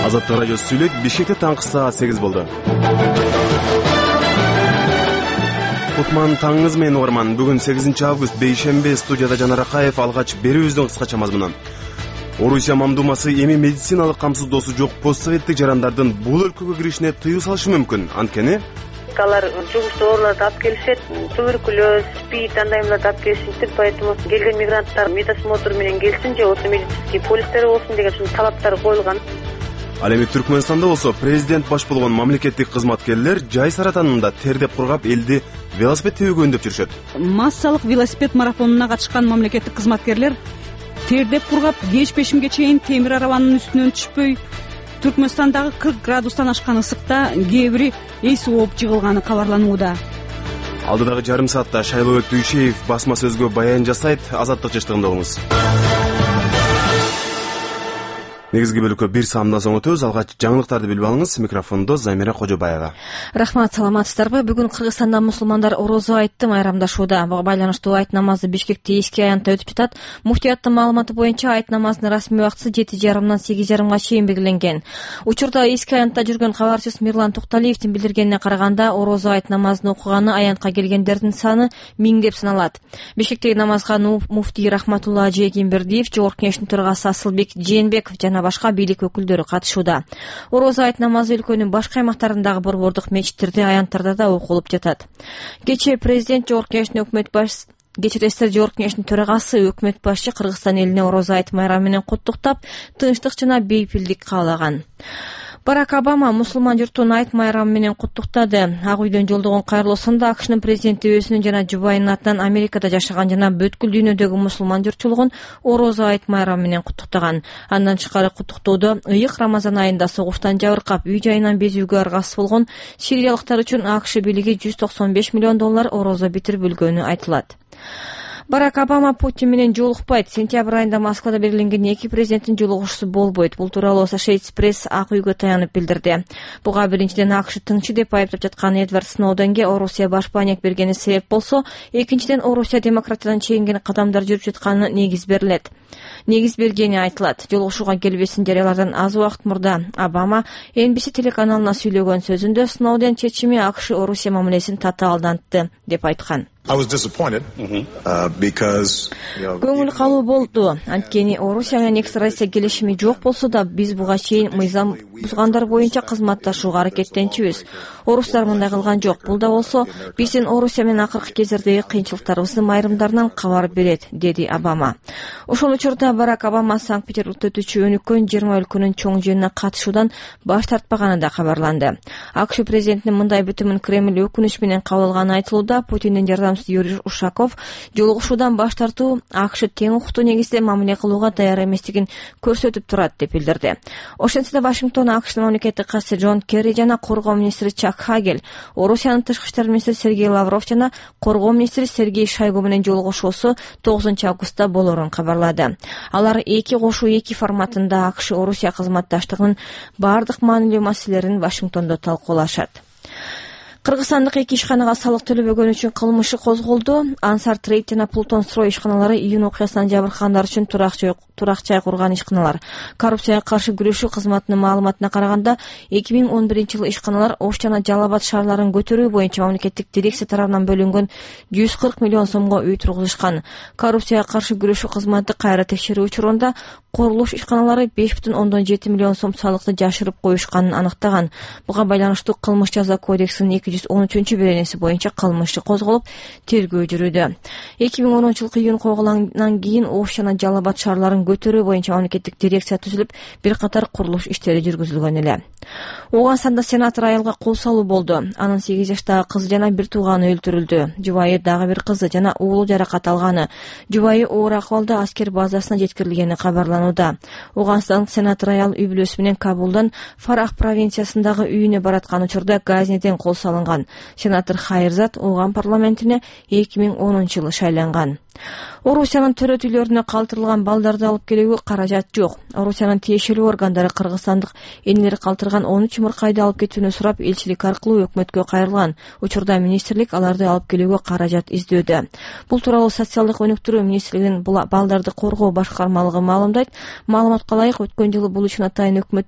Азаттык радиосу сүйлөйт. Бишкекте таңкы саат 8 болду. Кутман таңыңыз менен угарман. Бүгүн 8 август бейшембе, студияда Жанар Акаев. Алгач берүүбүздүн кыскача мазмунун. Орусия мамдумасы эми медициналык камсыздоосу жок постсоветтик жарандардын бул өлкөгө киришине тыюу салышы мүмкүн. Анткени алар жугуштуу ооруларды алып келишет, туберкулез, СПИД, андай алып келишет. Поэтому келген мигранттар медосмотр менен келсин же болбосо медицинский полистер болсун деген талаптар коюлган. Ал эми Түркмөнстанда болсо президент баш болгон мамлекеттик кызматкерлер жай саратанында тердеп кургап элди велосипед тебүүгө үндөп жүрүшөт. Массалык велосипед марафонуна катышкан мамлекеттик кызматкерлер тердеп кургап кеч пешимге чейин темир арабанын үстүнөн түшпөй, Түркмөнстандагы 40 градустан ашкан ысыкта кээ бири эс ооп жыгылганы кабарланууда. Алдыдагы жарым саатта Шайлообек Дүйшеев басма сөзгө баян жасайт. Азаттык жыштыгында болуңуз. Негизги бөлүккө бир саамдан соң өтөбүз. Алгач жаңылыктарды билип алыңыз. Микрофондо Замира Кожобаева. Рахмат, саламатсыздарбы? Бүгүн Кыргызстанда мусулмандар орозо айтты майрамдашууда. Буга байланыштуу айт намазы Бишкекте эски аянтта өтүп жатат. Муфтияттын маалыматы боюнча айт намазынын расмий убактысы 7:30-дан 8:30га чейин белгиленген. Учурда эски аянтта жүргөн кабарчыбыз Мирлан Токталиевдин билдиргенине караганда, орозо айт намазын окуганы аянтка келгендердин саны 1000 деп саналат. Бишкектеги намазга муфтий Рахматулла Ажегимбердиев, Жогорку Кеңештин төрагасы Асылбек Жээнбеков жана башка бийлик өкүлдөрү катышууда. Орозо айт намазы өлкөнүн башка аймактарындагы борбордук мечиттерде, аянттарда да окулуп жатат. Кечээ президент Жогорку Кеңештин Жогорку Кеңештин төрагасы өкмөт башчы Кыргызстан элине орозо айт майрамы менен куттуктап, тынчтык жана бейпилдик каалаган. Барак Обама мусулман журтун айт майрамы менен куттуктады. Ак үйдөн жолдогон кайрылуусунда АКШнын президенти өзүнүн жана жубайынын атынан Америкада жашаган жана бүткүл дүйнөдөгү мусулман журтчулугун орозо айт майрамы менен куттуктаган. Андан тышкары куттуктоодо ыйык Рамазан айында согуштан жабыркап, үй жайынан безүүгө аргасыз болгон сириялыктар үчүн АКШ бийлиги $195 миллион орозо битирбөлгөнү айтылат. Барак Обама Путин менен жолукпайт. Сентябрь айында Москвада белгиленген эки президенттин жолугушуусу болбойт. Бул тууралуу Associated Press Ак үйгө таянып билдирди. Буга биринчиден АКШ тыңчы деп айыптап жаткан Эдвард Сноуденге Орусия баш банек бергени себеп болсо, экинчиден Орусия демократиядан чегинген кадамдар жүрүп жатканы негиз бергени айтылат. Жолугушууга келбесин жарыялардан аз убакыт мурда Обама NBC телеканалына сүйлөгөн сөзүндө Сноуден чечими АКШ Орусия мамилесин татаалдантты деп айткан. Көңүл калуу болду. Анткени Орусия менен экстрадиция келишими жок болсо да, биз буга чейин мыйзам бузгандар боюнча кызматташууга аракеттенчүбүз. Орустар мындай кылган жок. Бул да болсо биздин Орусия менен акыркы кездердеги кыйынчылыктарыбыздын майрымдарынан кабар берет, деди Обама. Ошол учурда Барак Обама Санкт-Петербургда өтүүчү өнүккөн 20 өлкөнүн чоң жыйынына катышуудан баш тартпаганы да кабарланды. АКШ президентинин мындай бүтүмүн Кремль өкүнүч менен кабыл алганы айтылууда. Путиндин жардамчысы Юрий Ушаков жолугушуудан баш тартуу АКШ тең укуктуу негизде мамиле кылууга даяр эместигин көрсөтүп турат деп билдирди. Ошентсе да Вашингтон АКШнын мамлекеттик катчысы Джон Керри жана коргоо министри Чак Хагел, Орусиянын тышкы иштер министри Сергей Лавров жана коргоо министри Сергей Шойгу менен жолугушуусу 9 августта болорун кабарлады. Алар эки кошуу эки форматында АКШ Орусия кызматташтыгынын бардык маанилүү маселелерин Вашингтондо талкуулашат. Кыргызстандык эки ишканага салык төлөбөгөн үчүн кылмышы козголду. Ансар Трейд жана Плутон Строй ишканалары июнь окуясынан жабыркагандар үчүн турак жай курган ишканалар. Коррупцияга каршы күрөшүү кызматынын маалыматына караганда, 2011-жылы ишканалар Ош жана Жалал Абад шаарларын көтөрүү боюнча мамлекеттик дирекция тарабынан бөлүнгөн 140 миллион сомго үй тургузушкан. Коррупцияга каршы күрөшүү кызматы кайра текшерүү учурунда курулуш ишканалары 5,7 миллион сом салыкты жашырып коюшканын аныктаган. Буга байланыштуу кылмыш жаза кодексинин 213-беренеси боюнча кылмышы козголуп, тергөө жүрүүдө. 2010-жылкы июнь койгуландан кийин Ош жана Жалал Абад шаарларын көтөрүү боюнча мамлекеттик дирекция түзүлүп, бир катар курулуш иштери жүргүзүлгөн эле. Ооганстанда сенатор аялга кол салуу болду. Анын 8 жаштагы кызы жана бир тууганы өлтүрүлдү. Жубайы дагы бир кызы жана уулу жаракат алганы. Жубайы оор акыбалда аскер базасына жеткирилгени кабарланууда. Ооганстандык сенатор аял үй бүлөсү менен Кабулдан Фарах провинциясындагы үйүнө бараткан учурда Газниден кол салынган. Сенатор Хайрзат Ооган парламентине 2010-жылы шайланган. Орусиянын төрөтүүлөрүнө калтырылган балдарды алып келүүгө каражат жок. Орусиянын тиешелүү органдары кыргызстандык энелер калтырган 13 чумуркайды алып кетүүнү сурап элчилик аркылуу өкмөткө кайрылган. Учурда министрлик аларды алып келүүгө каражат издөөдө. Бул тууралуу социалдык өнүктүрүү министрлигинин балдарды коргоо башкармалыгы маалымдайт. Маалыматка ылайык, өткөн жылы бул үчүн атайын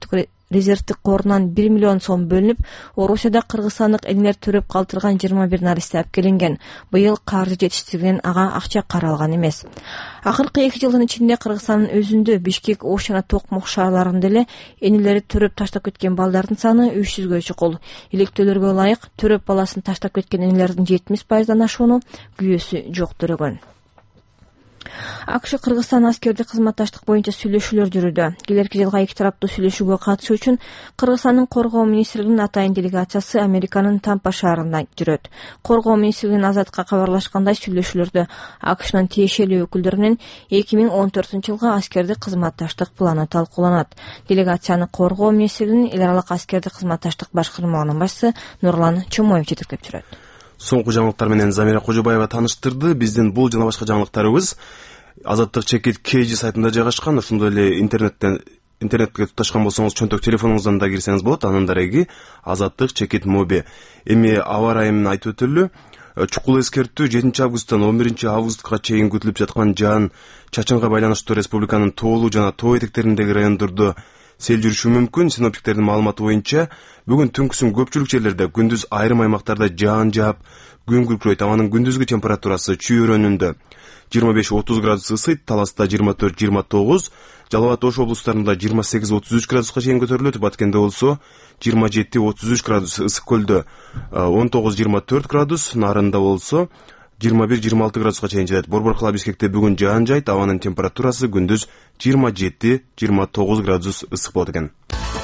резервдик корунан 1 миллион сом бөлүнүп, Орусияда кыргызстандык элдер төрөп калтырган 21 нарисе алып быйыл каржы жетиштигинен ага акча каралган эмес. Акыркы 2 жылдын ичинде Кыргызстандын өзүндө Бишкек, Ош жана Токмок шаарларында эле энелери төрөп таштап кеткен балдардын саны 300гө чукул. Илектөөлөргө ылайык төрөп баласын таштап кеткен энелердин 70%дан ашууну күйөөсү жок төрөгөн. АКШ Кыргызстан аскердик кызматташтык боюнча сүйлөшүүлөр жүрүүдө. Келерки жылга 2 тараптуу сүйлөшүүгө катышуу үчүн Кыргызстандын Коргоо министрлигинин атайын делегациясы Американын Тампа шаарына жүрөт. Коргоо министрлигинин Азатка кабарлашкандай, сүйлөшүүлөрдө АКШнын тиешелүү өкүлдөрү менен 2014-жылга аскердик кызматташтык планы талкууланат. Делегацияны Коргоо министрлигинин эл аралык аскердик кызматташтык башкармалыгынын башчысы Нурлан Чомоев жетектеп жүрөт. Соңку жаңылыктар менен Замира Кожобаева таныштырды. Биздин бул жана башка жаңылыктарыбыз Азаттык чекит KG сайтында жайгашкан. Ошондой эле интернетке туташкан болсоңуз чөнтөк телефонуңуздан да кирсеңиз болот. Анын дареги Азаттык чекит моби. Эми аба ырайын айтып өтөлү. Чукул эскертүү 7 августтан 11 августка чейин күтүлүп жаткан жаан чачынга байланыштуу республиканын тоолуу жана тоо этектериндеги райондордо сел жүрүшү мүмкүн. Синоптиктердин маалыматы боюнча бүгүн түнкүсүн көпчүлүк жерлерде, күндүз айрым аймактарда жаан жаап, күн күркүрөйт. Абанын күндүзгү температурасы чүйөрөнүндө 25-30 градус ысыйт, Таласта 24-29, Жалал абад Ош облустарында 28-33 градуска чейин көтөрүлөт, Баткенде болсо 27-33 градус, Ысык көлдө 19-24 градус, Нарында болсо 21-26 градуска чейин жетет. Борбор-Кала Бишкекте бүгүн жаан жайт, абанын температурасы күндүз 27-29 градус ысык болот экен.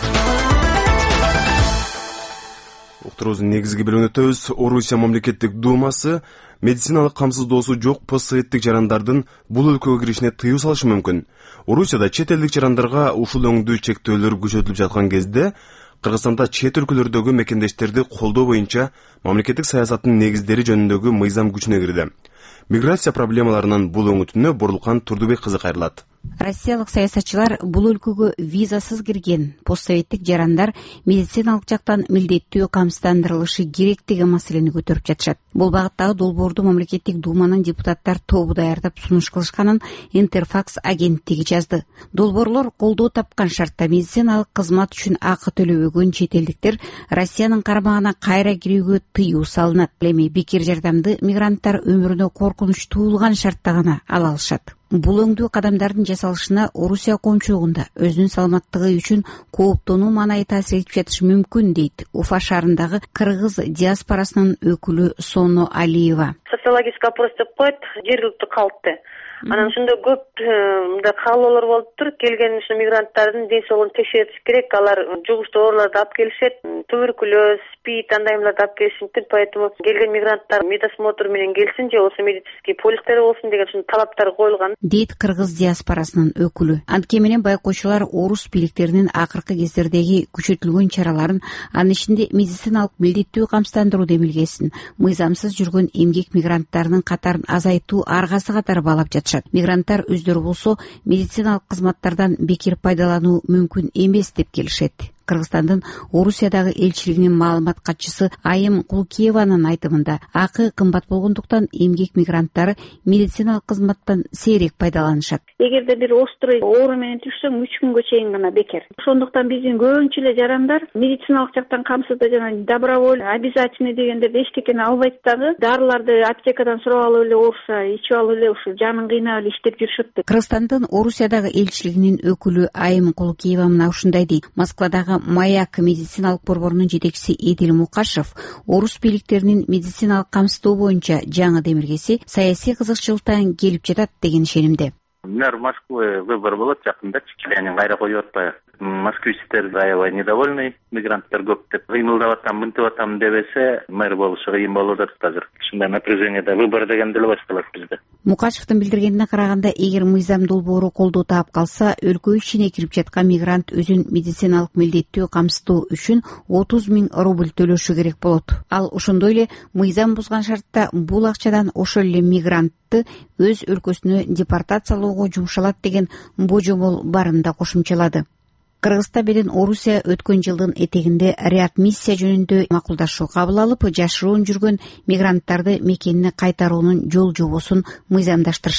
Уктуруубуздун негизги бөлүгүнө өтөбүз. Орусия мамлекеттик думасы медициналык камсыздоосу жок постсоветтик жарандардын бул өлкөгө киришине тыюу салышы мүмкүн. Орусияда чет элдик жарандарга ушул өңдүү чектөөлөр күчөтүлүп жаткан кезде Кыргызстанда чет өлкөлөрдөгү мекендештерди колдоо боюнча мамлекеттик саясаттын негиздери жөнүндөгү мыйзам күчүнө кирди. Миграция проблемаларынан бул өңүтүнө Борлукан Турдубек кызы кайрылат. Россиялык саясатчылар бул өлкөгө визасыз кирген постсоветтик жарандар медициналык жактан милдеттүү камсыздандырылышы керек деген маселени көтөрүп жатышат. Бул багыттагы долбоорду мамлекеттик думанын депутаттар тобу даярдап сунуш кылышканын Интерфакс агенттиги жазды. Долбоорлор колдоо тапкан шартта медициналык кызмат үчүн акы төлөбөгөн чет элдиктер Россиянын карамагына кайра кирүүгө тыюу салынат. Эми бекер жардамды мигранттар өмүрүнө коркунуч туулган шартта гана ала алышат. Бул өңдүү кадамдардын жасалышына Орусия коомчулугунда өзүнүн саламаттыгы үчүн кооптонуу маанайы таасир этип жатышы мүмкүн, дейт Уфа шаарындагы кыргыз диаспорасынын өкүлү Соно Алиева. Социологический опрос деп коет, жергиликтүү калкты. Анан ошондо көп мындай каалоолор болуптур. Келген ушул мигранттардын ден соолугун текшертиш керек. Алар жугуштуу ооруларды алып келишет, туберкулез, СПИД, андай эмнелерди алып келиши мүмкүн. Поэтому келген мигранттар медосмотр менен келсин же болбосо медицинский полистери болсун деген ушул талаптар коюлган, дейт кыргыз диаспорасынын өкүлү. Анткени менен байкоочулар орус бийликтеринин акыркы кездердеги күчөтүлгөн чараларын, анын ичинде медициналык милдеттүү камсыздандыруу демилгесин, мыйзамсыз жүргөн эмгек мигранттарынын катарын азайтуу аргасы катары баалап жатышат. Мигранттар өздөрү болсо медициналык кызматтардан бекер пайдалануу мүмкүн эмес деп келишет. Кыргызстандын Орусиядагы элчилигинин маалымат катчысы Айым Кулкиеванын айтымында, акы кымбат болгондуктан эмгек мигранттары медициналык кызматтан сейрек пайдаланышат. Эгерде бир острый оору менен түшсөң 3 күнгө чейин гана бекер. Ошондуктан биздин көбүнчө эле жарандар медициналык жактан камсыздоо жана добровольно, обязательный дегендерди эчтекени албайт дагы. Дарыларды аптекадан сурап алып эле ооруса, ичип алып эле ушул жанын кыйнап эле иштеп жүрүшөт. Кыргызстандын Орусиядагы элчилигинин өкүлү Айым Кулкиева мына ушундай дейт. Москвадагы Маяк медициналык борборунун жетекчиси Эдил Мукашев орус бийликтеринин медициналык камсыздоо боюнча жаңы демилгеси саясий кызыкчылыктан келип жатат деген ишенимде. Мэр Москвы выбор болот жакында, чечилени кайра коюп атпайбы? Москвичтер аябай недовольный, мигранттар көп деп кыймылдап атам, мынтип атам дебесе, мэр болушу кыйын болуп атат азыр. Ушундай напряжениеде выбор деген деле башталат бизде. Мукашевдин билдиргенине караганда, эгер мыйзам долбоору колдоо таап калса, өлкө ичине кирип жаткан мигрант өзүн медициналык милдеттүү камсыздоо үчүн 30 000 рубль төлөшү керек болот. Ал ошондой эле мыйзам бузган шартта бул акчадан ошол эле мигрантты өз өлкөсүнө депортациялоого жумшалат деген божомол барын да кошумчалады. Кыргызстан менен Орусия өткөн жылдын этегинде реадмиссия жөнүндө макулдашуу кабыл алып, жашыруун жүргөн мигранттарды мекенине кайтаруунун жол жобосун мыйзамдаштырышкан.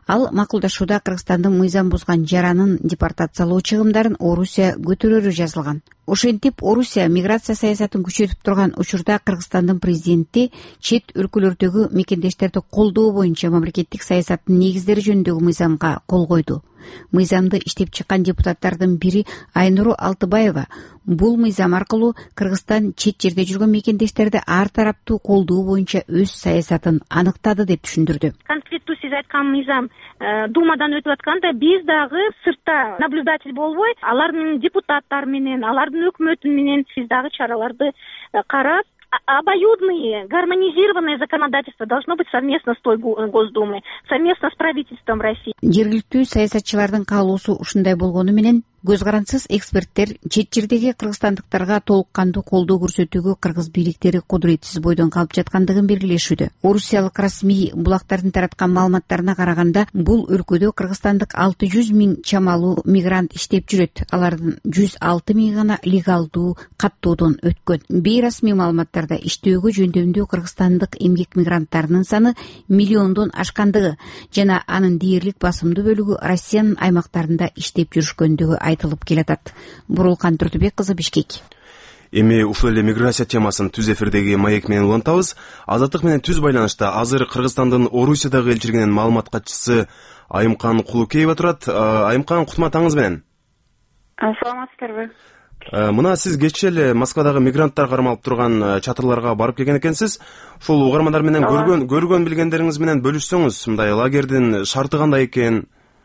Ал макулдашууда Кыргызстандын мыйзам бузган жаранын депортациялоо чыгымдарын Орусия көтөрөрү жазылган. Ошентип Орусия миграция саясатын күчөтүп турган учурда Кыргызстандын президенти чет өлкөлөрдөгү мекендештерди колдоо боюнча мамлекеттик саясаттын негиздери жөнүндөгү мыйзамга кол койду. Мыйзамды иштеп чыккан депутаттардын бири Айнуру Алтыбаева бул мыйзам аркылуу Кыргызстан чет жерде жүргөн мекендештерди ар тараптуу колдоо боюнча өз саясатын аныктады деп түшүндүрдү. Конституция айткан мыйзам Думадан өтүп атканда биз дагы сыртта наблюдатель болбой, алардын депутаттары менен, алардын өкмөтү менен биз дагы чараларды карап, обоюдное, гармонизированное законодательство должно быть совместно с той Госдумой, совместно с правительством России. Жергиликтүү саясатчылардын каалоосу ушундай болгону менен көз карансыз эксперттер чет жердеги кыргызстандыктарга толук кандуу колдоо көрсөтүүгө кыргыз бийликтери кудуретсиз бойдон калып жаткандыгын белгилешүүдө. Орусиялык расмий булактардын тараткан маалыматтарына караганда, бул өлкөдө кыргызстандык 600 000 чамалуу мигрант иштеп жүрөт. Алардын 106 000 гана легалдуу каттоодон өткөн. Бейрасмий маалыматтарда иштөөгө жөндөмдүү кыргызстандык эмгек мигранттарынын саны миллиондон ашкандыгы жана анын дээрлик басымдуу бөлүгү Россиянын аймактарында иштеп жүрүшкөндүгү айтылып келатат. Бурулкан Турдубек кызы, Бишкек. Эми ушул эле миграция темасын түз эфирдеги маек менен улантабыз. Азаттык менен түз байланышта азыр Кыргызстандын Орусиядагы элчилигинин маалымат катчысы Айымкан Кулукеева турат. Айымкан, кутман таңыңыз менен. Саламатсыздарбы? Мына сиз кечээ эле Москвадагы мигранттар кармалып турган чатырларга барып келген экенсиз. Ушул угармандар менен көргөн билгендериңиз менен бөлүшсөңүз, мындай лагердин шарты кандай экен?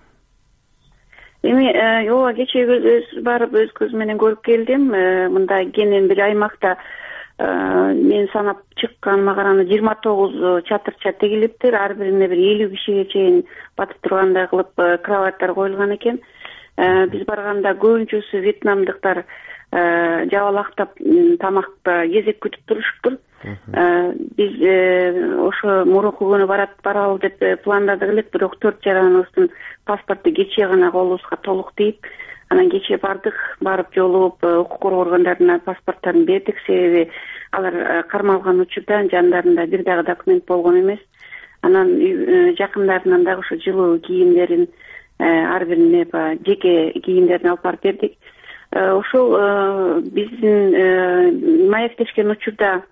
Эми ооба, кечээ барып өз көзүм менен көрүп келдим. Мындай кенен бир аймакта мен санап чыкканыма караганда 29 чатырча тегилиптир. Ар бирине бир 50 кишиге чейин батып тургандай кылып кроваттар коюлган экен. Биз барганда көбүнчөсү вьетнамдыктар жабалактап тамакта кезек күтүп турушуптур. Биз ошо мурунку күнү баралы деп пландадык элек, бирок 4 жараныбыздын паспорту кечээ гана колубузга толук тийип, анан кечээ бардык, барып жолугуп укук коргоо органдарына паспорттарын бердик. Себеби алар кармалган учурда жандарында бир дагы документ болгон эмес. Анан жакындарынан дагы ошо жылуу кийимдерин, ар бирине жеке кийимдерин алып барып бердик. Ошол биздин маектешкен учурда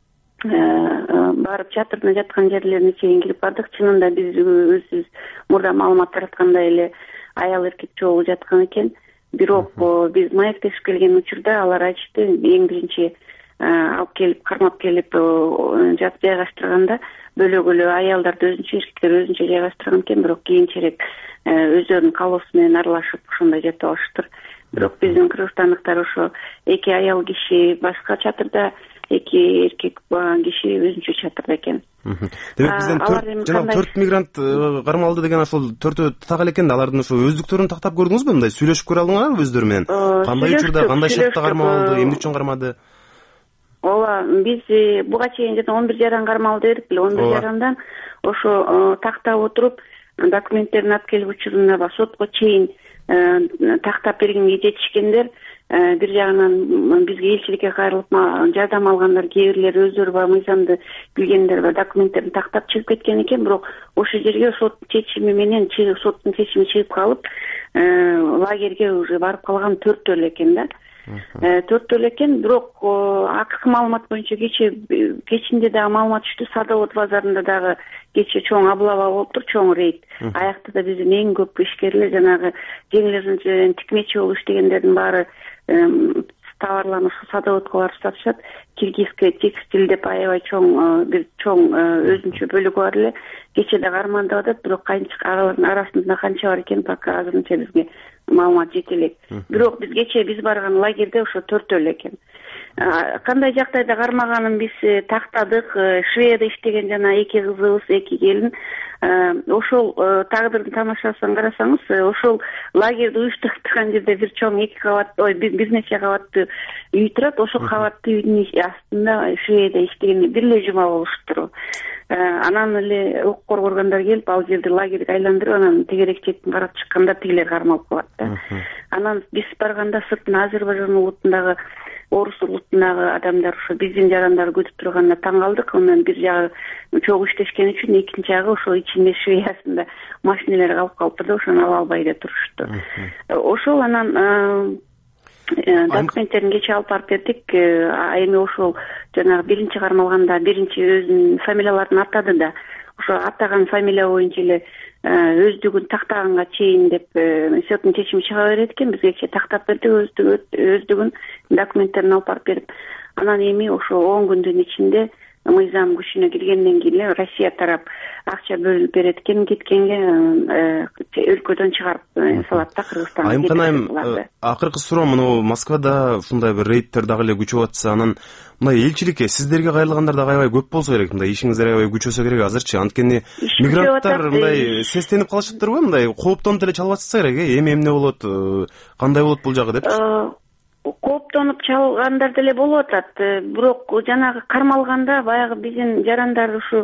барып чатырдын жаткан жерлерине чейин кирип бардык. Чынында биз өзүбүз мурда маалымат тараткандай эле аял эркек чогуу жаткан экен. Бирок биз маектешип келген учурда алар айтышты, эң биринчи алып келип, кармап келип жайгаштырганда бөлөгөлө аялдарды өзүнчө, эркектер өзүнчө жайгаштырган экен. Бирок кийинчерээк өздөрүнүн каалоосу менен аралашып ошондой жатып алыштыр. Бирок биздин кыргызстандыктар ошо 2 аял киши башка чатырда, 2 эркек киши өзүнчө чатырда экен. Демек бизден 4 мигрант кармалды деген ошол 4-өө так экен да, алардын ошо өздүктөрүн тактап көрдүңүзбү? Мындай сүйлөшүп көрө алдыңарбы өздөрү менен? Кандай учурда, кандай шартта кармалды, эмне үчүн кармады? Ооба, биз буга чейин 11 жаран кармалды дедик беле. 11 жарандан ошо тактап отуруп, документтерин алып келип учурунда сотко чейин тактап бергенге жетишкендер. Бир жагынан бизге элчиликке кайрылып жардам алгандар, кээ бирлери өздөрү мыйзамды билгендер документтерин тактап чыгып кеткен экен. Бирок ошол жерге соттун чечими менен чыгып калып, лагерге уже барып калган 4 эле экен да. 4 эле экен. Бирок акыркы маалымат боюнча кечинде дагы маалымат түштү. Садовод базарында дагы кечээ чоң облава болуптур, чоң рейд. Аякта да биздин эң көп ишкерлер, жанагы жеңил тикмечи болуп иштегендердин баары товарларын ушу садоводко барып сатышат. Киргизский текстиль деп аябай бир чоң өзүнчө бөлүгү бар эле. Кечээ да кармандып атат, бирок алардын арасында канча бар экен пока азырынча бизге маалымат жете элек. Бирок биз барган лагерде ошо 4 эле экен. Кандай жактайда кармаганын биз тактадык. Шведия иштеген жана 2 кызыбыз, 2 келин. Ошол тагдырдын тамашасын карасаңыз, ошол лагерди уюштурган жерде бир чоң 2 кабат, бир нече кабаттуу үй турат. Ошол кабаттуу үйдүн астында Шведия иштеген бир эле жума болуштур. Анан эле укук коргоо органдары келип, ал жерди лагерге айландырып, анан тегерек чектин карап чыкканда тигилер кармалып калат да. Анан биз барганда сыртын Азербайжан улутундагы орус улутундагы адамдар ошо биздин жарандар күтүп турганына таң калдык. Анан бир жагы чогуу иштешкен үчүн, экинчи жагы ошо ичинде Швеясында машиналар калып да ошону ала албай да турушту. Ошол анан документтерин кечээ алып барып бердик. Эми ошол жанагы биринчи кармалганда биринчи өзүнүн фамилияларын атады да, ошо атаган фамилия боюнча эле өздүгүн тактаганга чейин деп соттун чечими чыга берет экен. Бизге кечээ тактап берди өздүгүн документтерин алып барып берип, анан эми ошо 10 күндүн ичинде мыйзам күчүнө киргенден кийин эле Россия тарап акча бөлүп берет экен, кеткенге өлкөдөн чыгарып салат да Кыргызстанга. Айымкан акыркы суроо, мына Москвада ушундай бир рейдтер дагы эле күчөп атса, анан мындай элчиликке сиздерге кайрылгандар дагы аябай көп болсо керек, мындай ишиңиздер аябай күчөсө керек азырчы. Анткени мигранттар мындай сестенип калышыптыр го, мындай кооптонуп деле чалып атышса керек, эми эмне болот, кандай болот бул жагы деп. Кооптонуп чалгандар деле болуп атат. Бирок жанагы кармалганда баягы биздин жарандар ушу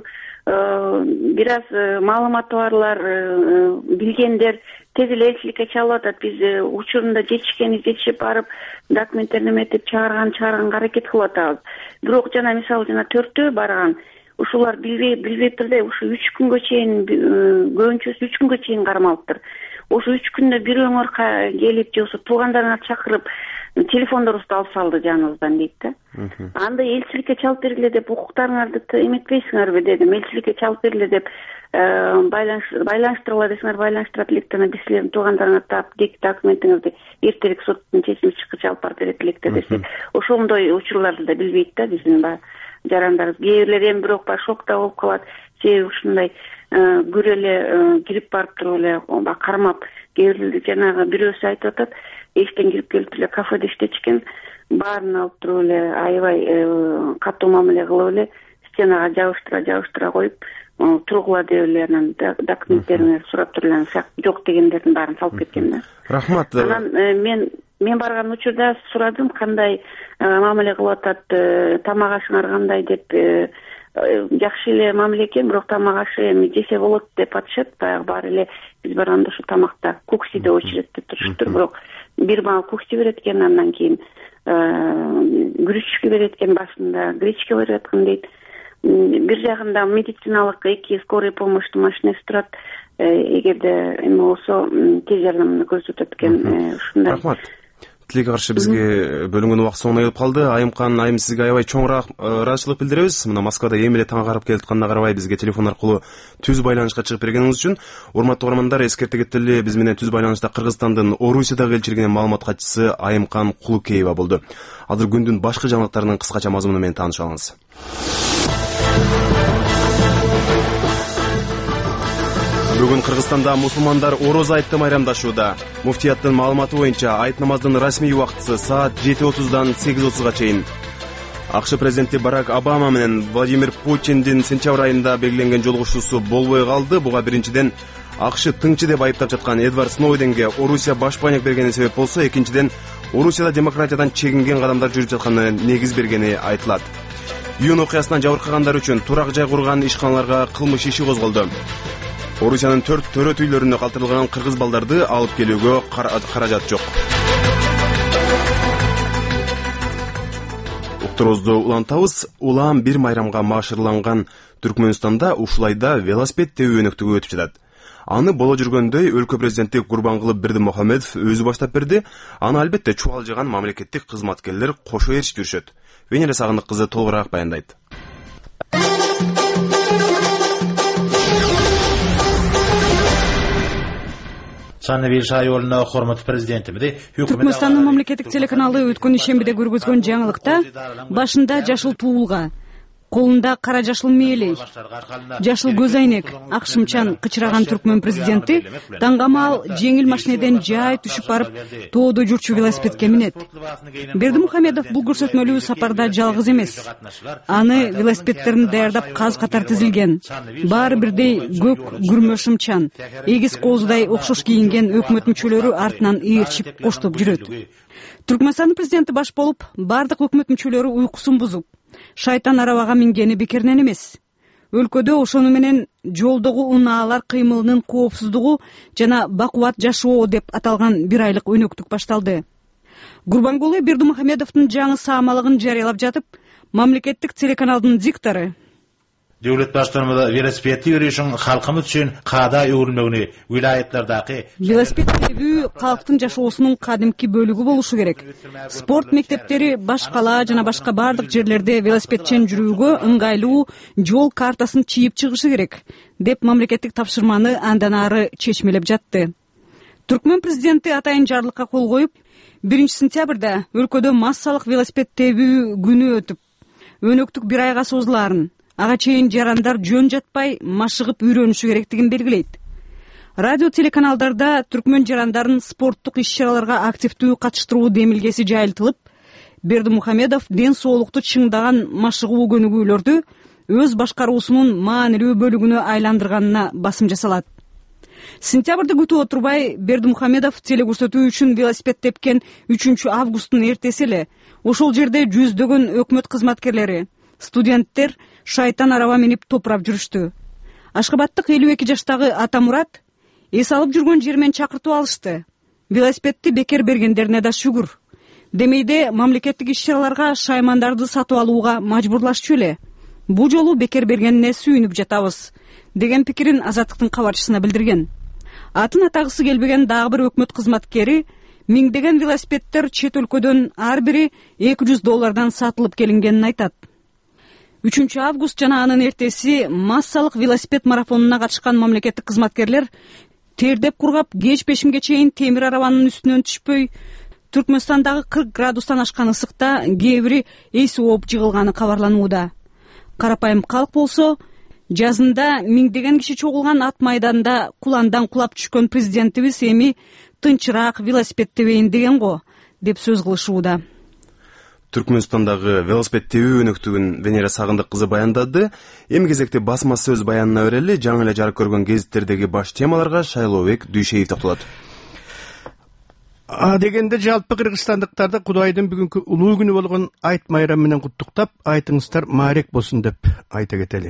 бир аз маалыматы барлар, билгендер тез эле элчиликке чалып атат. Биз учурунда изечип барып документтерин эметип чыгарганга аракет кылып атабыз. Бирок мисалы 4-төө барган ушулар билбептир да, ушу 3 күнгө чейин, көбүнчөсү 3 күнгө чейин кармалыптыр. Ошо 3 күндө бир өңөр келип же болсо туугандарына чакырып телефондорубузду алып салды жаныбыздан дейт да. Анда элчиликке чалып бергиле деп, укуктарыңарды эметпейсиңерби дедим. Элчиликке чалып бергиле деп байланыштыргыла десеңер байланыштырат электер, биз силердин туугандарыңарды таап документиңизди эртерээк соттун чечими чыккыча алып барып берет электер десе, ошондой учурларды да билбейт да биздин жарандарыбыз. Кээ бирлер эми бирок шокто болуп калат. Себеби ушундай көрө эле кирип барып туруп эле кармап, кээ бирлер жанагы бирөөсү айтып атат, эштен кирип келип эле кафеде иштечкен, баарын алып туруп эле аябай катуу мамиле кылып эле стенага жабыштыра коюп тургула деп эле анан документтериңерди сурап туруп эле жок дегендердин баарын салып кеткен да. Рахмат. Анан мен барган учурда сурадым кандай мамиле кылып атат, тамак ашыңар кандай деп. Жакшы эле мамиле экен, бирок тамак ашы эми жесе болот деп атышат. Баягы баары эле биз барганда ошо тамакта кукси деп очередте туруштур, бирок бир маал кукси берет экен, андан кийин гречка берет экен, башында гречка берип аткан дейт. Бир жагында медициналык 2 скорый помощь машинеси турат. Эгерде эме болсо тез жардамды көрсөтөт экен. Ушундай. Рахмат. Тилекке каршы бизге бөлүнгөн убакыт соңуна келип калды. Айым сизге аябай чоң ыраазычылык билдиребиз. Мына Москвада эми эле таң карап келатканына карабай бизге телефон аркылуу түз байланышка чыгып бергениңиз үчүн. Урматтуу угармандар, эскерте кетели, биз менен түз байланышта Кыргызстандын Орусиядагы элчилигинин маалымат катчысы Айымкан Кулукеева болду. Азыр күндүн башкы жаңылыктарынын кыскача мазмуну менен таанышып алыңыз. Бүгүн Кыргызстанда мусулмандар Ороз айтты майрамдашууда. Муфтияттын маалыматы боюнча айт намаздын расмий убактысы саат 7:30дан 8:30га чейин. АКШ президенти Барак Обама менен Владимир Путиндин сентябрь айында белгиленген жолугушуусу болбой калды. Буга биринчиден АКШ тыңчы деп айыптап жаткан Эдвард Сноуденге Орусия башпаанек бергени себеп болсо, экинчиден Орусияда демократиядан чегинген кадамдар жүрүп жатканы негиз бергени айтылат. Июнь окуясынан жабыркагандар үчүн турак жай курган ишканаларга кылмыш иши козголду. Орусиянын 4 төрөт үйлөрүнө калтырылган кыргыз балдарды алып келүүгө каражат жок. Уктуруубузду улантабыз. Улам бир майрамга машырланган Түркмөнстанда ушулайда велосипед тебүү өнөктүгү өтүп жатат. Аны боло жүргөндөй өлкө президенти Курбангулы Бердимухамедов өзү баштап берди. Аны албетте чубалжыган мамлекеттик кызматкерлер кошо ээрчип жүрүшөт. Венера Сагындык кызы толугураак баяндайт. Түркмөнстандын мамлекеттик телеканалы өткөн ишембиде көргөзгөн жаңылыкта башында жашыл туулга, колунда кара жашыл мээлей, жашыл көз айнек, ак шымчан кычыраган түркмөн президенти таңгамал жеңил машинеден жай түшүп барып тоодо жүрчү велосипедке минет. Бердимухамедов бул көрсөтмөлүү сапарда жалгыз эмес. Аны велосипедтерин даярдап каз катар тизилген, баары бирдей көк күрмө шымчан, эгиз коозудай окшош кийинген өкмөт мүчөлөрү артынан ээрчип коштоп жүрөт. Түркмөнстандын президенти баш болуп, бардык өкмөт мүчөлөрү уйкусун бузуп, шайтан арабага мингени бекеринен эмес. Өлкөдө ошону менен жолдогу унаалар кыймылынын коопсуздугу жана бакубат жашоо деп аталган бир айлык өнөктүк башталды. Гурбангулы Бердымухамедовдун жаңы саамалыгын жарыялап жатып, мамлекеттик телеканалдын диктору Devlet başkanımızda velosipedli yürüyüşün halkımız için kada öğrenmegini vilayetlerdeki велосипед тебүү калктын жашоосунун кадимки бөлүгү болушу керек. Спорт мектептери баш кала жана башка бардык жерлерде велосипедчен жүрүүгө ыңгайлуу жол картасын чийип чыгышы керек, деп мамлекеттик тапшырманы андан ары чечмелеп жатты. Түркмөн президенти атайын жарлыкка кол коюп, 1-сентябрда өлкөдө массалык велосипед тебүү күнү өтүп, өнөктүк 1 айга созулаарын, ага чейин жарандар жөн жатпай машыгып үйрөнүшү керектигин белгилейт. Радио телеканалдарда түркмөн жарандарын спорттук иш-чараларга активдүү катыштыруу демилгеси жайылтылып, Бердымухамедов ден соолукту чыңдаган машыгуу көнүгүүлөрдү өз башкаруусунун маанилүү бөлүгүнө айландырганына басым жасалат. Сентябрда күтүп отурбай Бердымухамедов телекөрсөтүү үчүн велосипед тепкен 3 августтун эртеси эле ошол жерде жүздөгөн өкмөт кызматкерлери, студенттер шайтан араба минип топурап жүрүштү. Ашкабаттык 52 жаштагы Атамурат эс алып жүргөн жермен чакыртып алышты. Велосипедти бекер бергендерине да шүгүр. Демейде мамлекеттик иш-чараларга шаймандарды сатып алууга мажбурлашчу эле. Бу жолу бекер бергенине сүйүнүп жатабыз, деген пикирин Азаттыктын кабарчысына билдирген. Атын атагысы келбеген дагы бир өкмөт кызматкери миңдеген велосипедтер чет өлкөдөн ар бири $200 сатылып келингенин айтат. 3 август жана анын эртеси массалык велосипед марафонуна катышкан мамлекеттик кызматкерлер тердеп кургап кеч пешимге чейин темир арабанын үстүнөн түшпөй, Түркмөнстандагы 40 градустан ашкан ысыкта кээ бири эси ооп жыгылганы кабарланууда. Карапайым калк болсо, жазында миңдеген киши чогулган ат майданда куландан кулап түшкөн президентибиз эми тынчыраак велосипед тебейин деген го, деп сөз кылышууда. Түркмөнстандагы велосипед тебүү өнөктүгүн Венера Сагындык кызы баяндады. Эми кезекте басма сөз баянына берели, жаңы эле жарык көргөн гезиттердеги баш темаларга Шайлообек Дүйшеев токтолот. Дегенде жалпы кыргызстандыктарды Кудайдын бүгүнкү улуу күнү болгон айт майрам менен куттуктап, айтыңыздар маарек болсун деп айта кетели.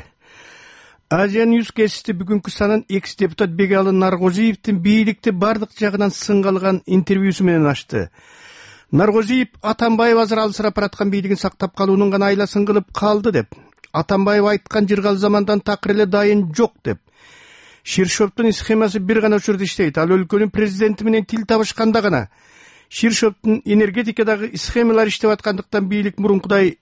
Азия Ньюс кести бүгүнкү санын экс-депутат Бегалы Наргозиевдин бийликти бардык жагынан сынга алган интервьюсу менен ачты. Наргозиев Атамбаев азыр алысырап бараткан бийлигин сактап калуунун гана айласын кылып калды деп. Атамбаев айткан жыргал замандан такыр эле дайын жок деп. Ширшовдун схемасы бир гана учурда иштейт. Ал өлкөнүн президенти менен тил табышканда гана. Ширшовдун энергетикадагы схемалар иштеп аткандыктан бийлик мурункудай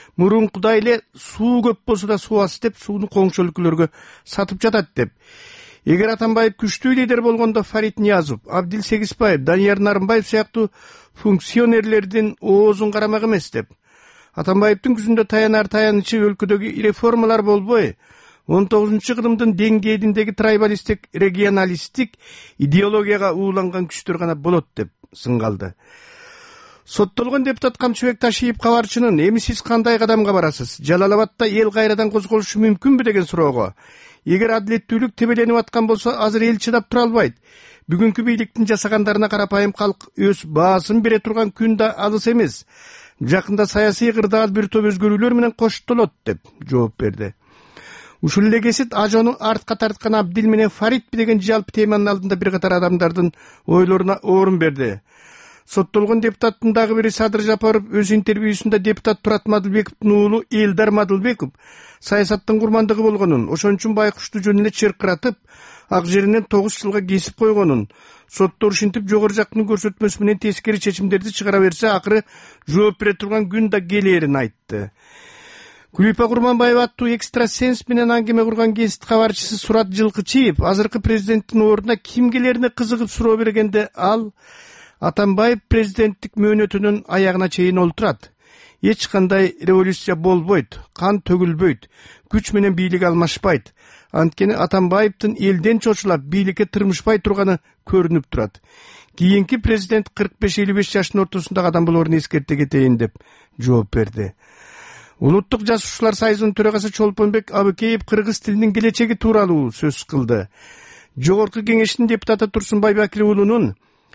эле суу көп болсо да суу аз деп сууну коңшу өлкөлөргө сатып жатат деп. Эгер Атамбаев күчтүү лидер болгондо Фарид Ниязов, Абдил Сегизбаев, Данияр Нарымбаев сыяктуу функционерлердин оозун карамак эмес деп. Атамбаевдин күзүндө таянычы өлкөдөгү реформалар болбой, 19-кылымдын деңгээлиндеги трайбалисттик, регионалисттик идеологияга ууланган күчтөр гана болот деп сынгалды. Соттолгон депутат Камчыбек Ташиев кабарчынын эми сиз кандай кадамга барасыз? Жалалабадда эл кайрадан козголушу мүмкүнбү деген суроого. Эгер адилеттүүлүк тебеленип аткан болсо, азыр эл чыдап тура албайт. Бүгүнкү бийликтин жасагандарына карапайым калк өз баасын бере турган күн да алыс эмес. Жакында саясий кырдаал бир топ өзгөрүүлөр менен коштолот деп жооп берди. Ушул эле кесит ажону артка тарткан Абдил менен Фаридби деген жалпы теманын алдында бир катар адамдардын ойлоруна орун берди. Соттолгон депутаттын дагы бири Садыр Жапаров өз интервьюсунда депутат Турат Мадылбековдун уулу Элдар Мадылбеков саясаттын курмандыгы болгонун, ошон үчүн байкушту жөн эле чыркыратып, ак жеринен 9 жылга кесип койгонун, соттор ушинтип жогору жактын көрсөтмөсү менен тескери чечимдерди чыгара берсе, акыры жооп бере турган күн да келээрин айтты. Күлүпа Курманбаева аттуу экстрасенс менен аңгеме курган гезит кабарчысы Сурат Жылкычиев азыркы президенттин ордуна ким келерине кызыгып суроо бергенде, ал Атамбаев президенттик мөөнөтүнүн аягына чейин олтурат. Эч кандай революция болбойт, кан төгүлбөйт, күч менен бийлик алмашпайт. Анткени Атамбаевдин элден чочулап бийликке тырмышпай турганы көрүнүп турат. Кийинки президент 45-55 жаштын ортосундагы адам болоорун эскерте кетейин деп жооп берди. Улуттук жазуучулар союзунун төрагасы Чолпонбек Абыкеев кыргыз тилинин келечеги тууралуу сөз кылды. Жогорку кеңештин депутаты Турсунбай Бакир уулунун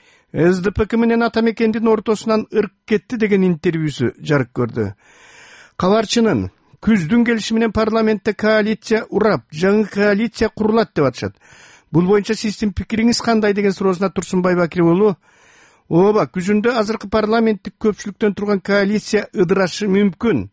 СДПК менен Атамекендин ортосунан ырк кетти деген интервьюсу жарык көрдү. Кабарчынын күздүн келиши менен парламентте коалиция урап, жаңы коалиция курулат деп атышат. Бул боюнча сиздин пикириңиз кандай деген суроосуна Турсунбай Бакир уулу ооба күзүндө азыркы парламенттик көпчүлүктөн турган коалиция ыдырашы мүмкүн.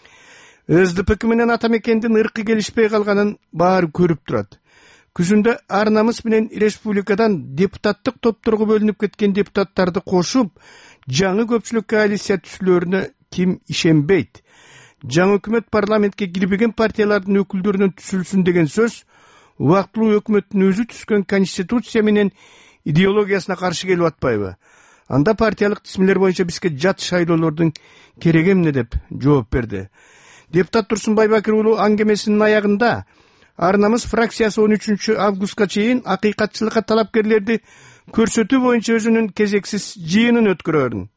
СДПК менен ата мекендин ыркы келишпей калганын баары көрүп турат. Күзүндө Ар намыс менен республикадан депутаттык топторго бөлүнүп кеткен депутаттарды кошуп, жаңы көпчүлүк коалиция түзүлөрүнө ким ишенбейт? Жаңы өкмөт парламентке кирбеген партиялардын өкүлдөрүнөн түзүлсүн деген сөз убактылуу өкмөттүн өзү түзгөн конституция менен идеологиясына каршы келип атпайбы? Анда партиялык тизмелер боюнча бизге жат шайлоолордун кереги эмне деп жооп берди. Депутат Турсунбай Бакир уулу аңгемесинин аягында Ар намыс фракциясы 13 августка чейин акыйкатчылыкка талапкерлерди көрсөтүү боюнча өзүнүн кезексиз жыйынын өткөрөрүн.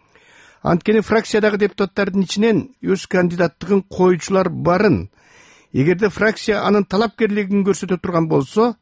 Анткени фракциядагы депутаттардын ичинен өз кандидаттыгын коюучулар барын. Эгерде фракция анын талапкерлигин көрсөтө турган болсо,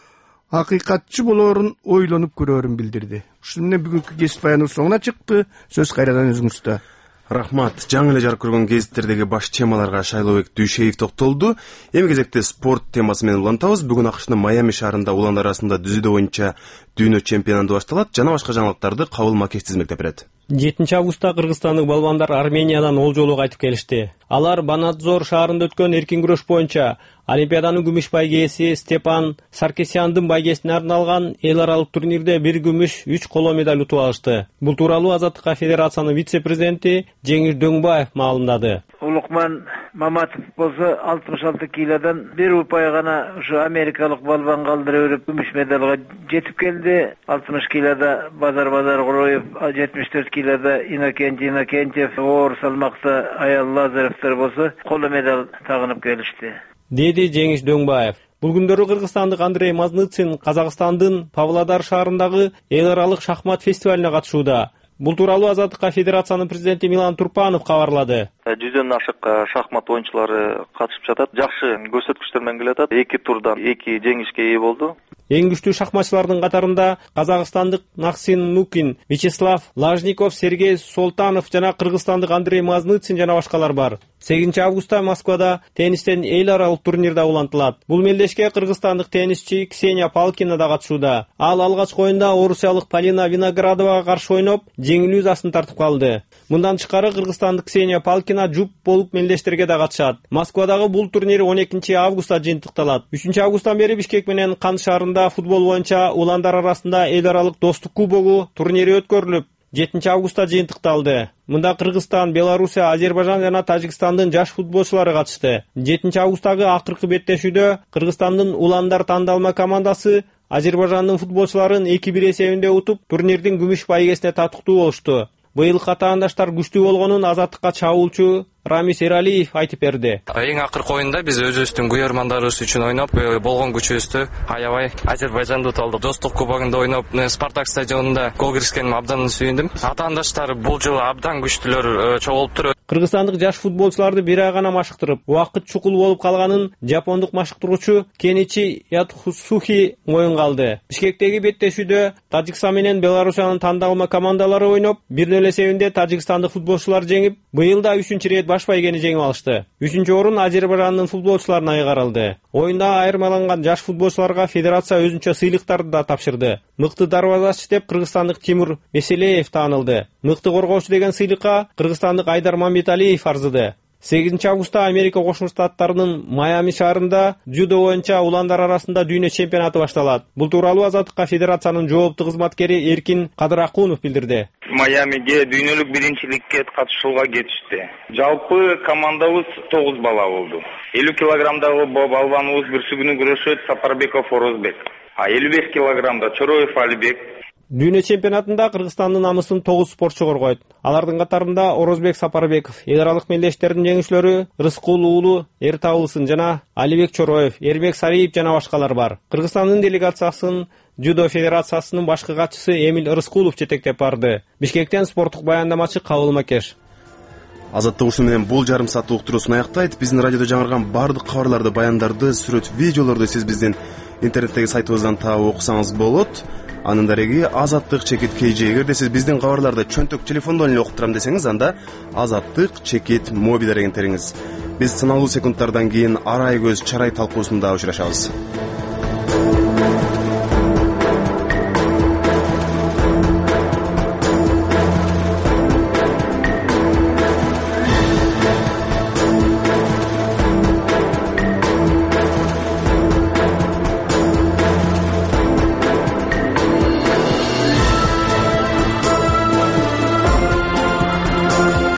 акыйкатчы болоорун ойлонуп көрөөрүн билдирди. Ушуну менен бүгүнкү кесип баяныбыз соңуна чыкты. Сөз кайрадан өзүңүздө. Рахмат. Жаңы эле жарык көргөн гезиттердеги баш темаларга Шайлообек Дүйшеев токтолду. Эми кезекте спорт темасы менен улантабыз. Бүгүн АКШнын Майами шаарында уландар арасында дзюдо боюнча дүйнө чемпионаты башталат. Жана башка жаңылыктарды Кабыл Макеев тизмектеп берет. 7 августта кыргызстандык балбандар Армениядан ол жолу кайтып келишти. Алар Банадзор шаарында өткөн эркин күрөш боюнча Олимпиаданын күмүш байгеси Степан Саркисяндын байгесине арналган эл аралык турнирде 1 күмүш, 3 коло медаль утуп алышты. Бул тууралуу Азаттыкка федерациянын вице-президенти Жеңиш Дөңбаев маалымдады. Улукман Маматов болсо 66 килодан 1 упай гана ушу америкалык балбан калдырып берип күмүш медалга жетип келди. 60 килода Базар Куроев, 74 килода Иннокентьев, оор салмакта Аял Лазаревтер болсо коло медаль тагынып келишти, деди Жеңиш Дөңбаев. Бул күндөрү кыргызстандык Андрей Мазныцин Казакстандын Павлодар шаарындагы эл аралык шахмат фестивалине катышууда. Бул тууралуу Азаттыкка федерациянын президенти Милан Турпанов кабарлады. 100дөн ашык шахмат оюнчулары катышып жатат. Жакшы көрсөткүчтөр менен келатат. 2 турдан 2 жеңишке ээ болду. Эң күчтүү шахматчылардын катарында казакстандык Наксин Нукин, Вячеслав Лажников, Сергей Солтанов жана кыргызстандык Андрей Мазныцин жана башкалар бар. 8 августта Москвада теннистен эл аралык турнирде улантылат. Бул мелдешке кыргызстандык теннисчи Ксения Палкина да катышууда. Ал алгачкы оюнда орусиялык Полина Виноградовага каршы ойноп, жеңилүү засын тартып калды. Мындан тышкары кыргызстандык Ксения Палкина жуп болуп мелдештерге да катышат. Москвадагы бул турнир 12 августта жыйынтыкталат. 3 августтан бери Бишкек менен Кан шаарында футбол боюнча уландар арасында эл аралык достук кубогу турнири өткөрүлүп, 7 августта жыйынтыкталды. Мында Кыргызстан, Белоруссия, Азербайжан жана Тажикстандын жаш футболчулары катышты. 7 августтагы акыркы беттешүүдө Кыргызстандын уландар тандалма командасы Азербайжандын футболчуларын 2-1 эсебинде утуп, турнирдин күмүш байгесине татыктуу болушту. Быйыл катаандаштар күчтүү болгонун Азаттыкка чабуулчу Рамис Эралиев айтып берди. Эң акыркы оюнда биз өзүбүздүн күйөрмандарыбыз үчүн ойноп, болгон күчүбүздү аябай Азербайжанды утуп алдык. Достук кубогунда ойноп, Спартак стадионунда гол киришкениме абдан сүйүндүм. Атаандаштар бул жылы абдан күчтүүлөр чогулуптур. Кыргызстандык жаш футболчуларды бир ай гана машыктырып, убакыт чукул болуп калганын жапондук машыктыруучу Кеничи Ятсухи моюнга алды. Бишкектеги беттешүүдө Тажикстан менен Белоруссиянын тандалма командалары ойноп, 1-0 эсебинде тажикстандык футболчулар жеңип, быйыл да 3-рет баш байгени жеңип алышты. 3-орун Азербайжандын футболчуларына айгарылды. Оюнда айырмаланган жаш футболчуларга федерация өзүнчө сыйлыктарды да тапшырды. Мыкты дарбазач деп кыргызстандык Тимур Меселеев таанылды. Мыкты коргоочу деген сыйлыкка кыргызстандык Айдар Мамбеталиев арзыды. 8 августта Америка Кошмо Штаттарынын Майами шаарында дзюдо боюнча уландар арасында дүйнө чемпионаты башталат. Бул тууралуу Азаттыкка федерациянын жооптуу кызматкери Эркин Кадыракунов билдирди. Майамиге дүйнөлүк биринчиликке катышууга кетишти. Жалпы командабыз 9 бала болду. 50 килограммдагы балбаныбыз бүрсүгүнү күрөшөт Сапарбеков Орозбек. 55 килограммда Чороев Алибек. Дүйнө чемпионатында Кыргызстандын намысын 9 спортчу коргойт. Алардын катарында Орозбек Сапарбеков, эл аралык мелдештердин жеңүүчүлөрү Рыскул уулу Эртабылсын жана Алибек Чороев, Эрбек Сариев жана башкалар бар. Кыргызстандын делегациясын Дзюдо федерациясынын башкы катчысы Эмил Рыскулов жетектеп барды. Бишкектен спорттук баяндамачы Кабыл Макеш. Азаттык ушуну менен бул жарым сааттык уктуруусун аяктайт. Биздин радиодо жаңырган бардык кабарларды, баяндарды, сүрөт, видеолорду сиз биздин интернеттеги сайтыбыздан таап окусаңыз болот. Анын дареги azattik.kj. Эгерде сиз биздин кабарларды чөнтөк телефондон эле окуп турам десеңиз, анда azattik.mobi дарегин териңиз. Биз саналуу секундтардан кийин арай көз чарай талкуусунда учурашабыз.